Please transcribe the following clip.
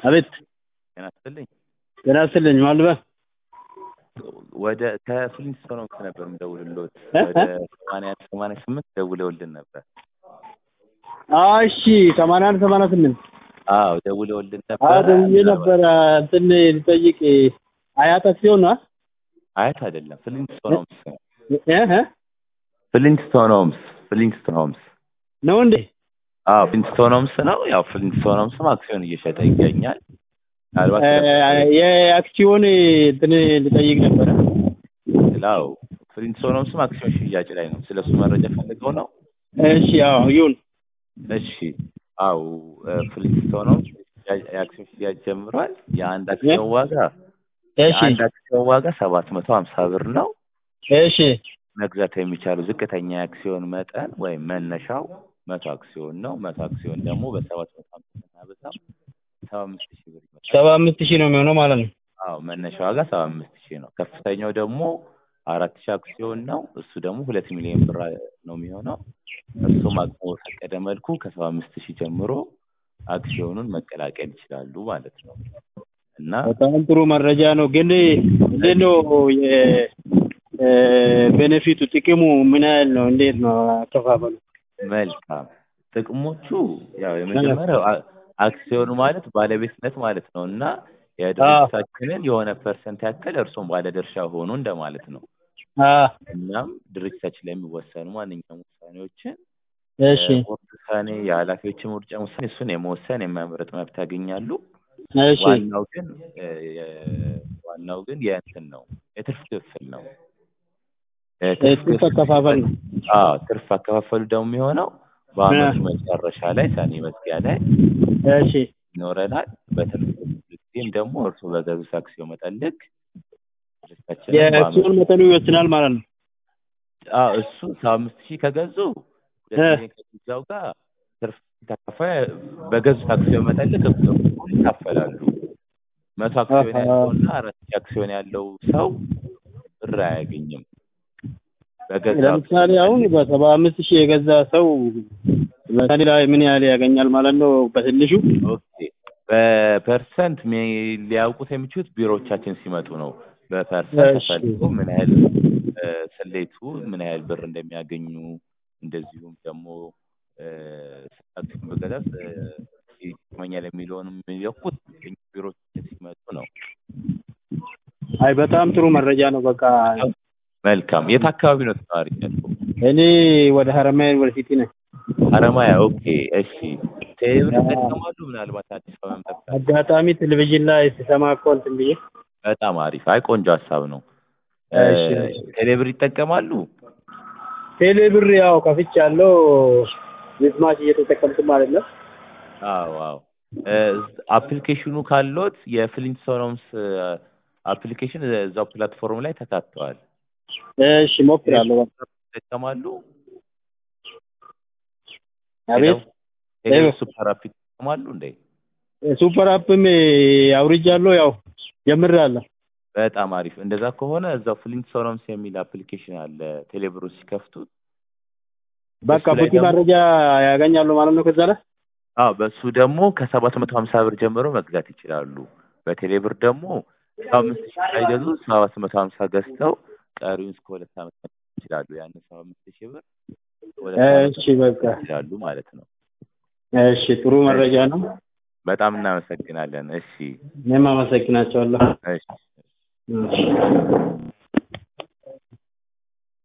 አቤት ጤና ይስጥልኝ። ጤና ይስጥልኝ። ማልበ ወደ ከፍሊንስቶን ነበር የምደውልልዎት። ወደ 88 ደውለውልን ነበር። እሺ 88 አዎ ደውለውልን ነበር። ደውዬ ነበር እንትን ልጠይቅ። አያት አክሲዮን ነው? አያት አይደለም፣ ፍሊንስቶን ነው። ፍሊንስቶን ነው እንዴ? አዎ ፍሊንስቶን ነው። ያው ፍሊንስቶን አክሲዮን እየሸጠ ይገኛል። ምናልባት የአክሲዮን እንትን ልጠይቅ ነበር። ላው ፍሊንስቶን አክሲዮን ሽያጭ ላይ ነው። ስለሱ መረጃ ፈልገው ነው? እሺ አዎ ይሁን። እሺ አዎ ፍሊንስቶን የአክሲዮን ሽያጭ ጀምሯል። የአንድ አክሲዮን ዋጋ 750 ብር ነው። እሺ መግዛት የሚቻለው ዝቅተኛ የአክሲዮን መጠን ወይም መነሻው 100 አክሲዮን ነው። 100 አክሲዮን ደግሞ በ750 ብር 75000 ብር ይመጣል። 75000 ነው የሚሆነው ማለት ነው። አዎ መነሻ ዋጋ 75000 ነው። ከፍተኛው ደግሞ 4000 አክሲዮን ነው። እሱ ደግሞ 2 ሚሊዮን ብር ነው የሚሆነው። እሱም አቅሙ በፈቀደ መልኩ ከ75000 ጀምሮ አክሲዮኑን መቀላቀል ይችላሉ ማለት ነው። እና በጣም ጥሩ መረጃ ነው። ግን እንዴት ነው ቤኔፊቱ ጥቅሙ ምን ያህል ነው? እንዴት ነው አከፋፈሉ? መልካም ጥቅሞቹ ያው የመጀመሪያው አክሲዮኑ ማለት ባለቤትነት ማለት ነው እና የድርጅታችንን የሆነ ፐርሰንት ያክል እርሶም ባለድርሻ ሆኑ እንደማለት ነው። እናም ድርጅታችን ላይ የሚወሰኑ ማንኛውም ውሳኔዎችን ውሳኔ የኃላፊዎችን ምርጫ ውሳኔ እሱን የመወሰን የመምረጥ መብት ያገኛሉ። ዋናው ግን የእንትን ነው የትርፍ ክፍል ነው። ትርፍ አከፋፈል ነው። ትርፍ አከፋፈሉ ደግሞ የሚሆነው በአመቱ መጨረሻ ላይ ሰኔ መዝጊያ ላይ ይኖረናል። በትርፍ ጊዜም ደግሞ እርሱ በገዙት አክሲዮን መጠን ልክ የአክሲዮን መጠኑ ይወስናል ማለት ነው። እሱ 75000 ከገዙ 2 ሚሊዮን ከገዛው ጋር ትርፍ ተከፋይ በገዙት አክሲዮን መጠን ልክ ይካፈላሉ። 100 አክሲዮን ያለውና 4000 አክሲዮን ያለው ሰው ብር አያገኝም። ለምሳሌ አሁን በ75000 የገዛ ሰው ለምሳሌ ላይ ምን ያህል ያገኛል ማለት ነው በትንሹ? በፐርሰንት ሊያውቁት የሚችሉት ቢሮዎቻችን ሲመጡ ነው። በፐርሰንት ተፈልጎ ምን ያህል ስሌቱ ምን ያህል ብር እንደሚያገኙ እንደዚሁም ደግሞ አክሲዮን በገዛት ይመኛል የሚለውንም የሚያውቁት ቢሮዎቻችን ሲመጡ ነው። አይ በጣም ጥሩ መረጃ ነው። በቃ መልካም። የት አካባቢ ነው ተማሪነቱ? እኔ ወደ ሀረማያ ዩኒቨርሲቲ ነኝ። ሀረማያ። ኦኬ እሺ። ቴሌብር ይጠቀማሉ? ምናልባት አዲስ አበባ መምጣት አጋጣሚ ቴሌቪዥን ላይ ስሰማ እኮ እንትን ብዬ። በጣም አሪፍ። አይ ቆንጆ ሀሳብ ነው። ቴሌብር ይጠቀማሉ? ቴሌብር ያው ከፍቻለሁ። ቢዝማች እየተጠቀምኩ አይደለም። አዎ አፕሊኬሽኑ ካሎት የፍሊንስቶንስ አፕሊኬሽን እዛው ፕላትፎርም ላይ ተካተዋል። እሺ ሞክራለሁ። ይጠቀማሉ? አቤት ሱፐር አፕ ይጠቀማሉ እንዴ? ሱፐር አፕም አውርጃለሁ፣ ያው ጀምሬያለሁ። በጣም አሪፍ። እንደዛ ከሆነ እዛው ፍሊንስቶንስ የሚል አፕሊኬሽን አለ። ቴሌብር ሲከፍቱት በቃ ብዙ መረጃ ያገኛሉ ማለት ነው ከዛ ላይ። በሱ ደግሞ ከ750 ብር ጀምሮ መግዛት ይችላሉ። በቴሌብር ደግሞ 5000 ሳይገዙ 750 ገዝተው ቀሪውን እስከ 2 ዓመት ይችላሉ። ያን 75000 ብር በቃ ይችላሉ ማለት ነው። እሺ ጥሩ መረጃ ነው። በጣም እናመሰግናለን። እሺ እኔም አመሰግናቸዋለሁ። እሺ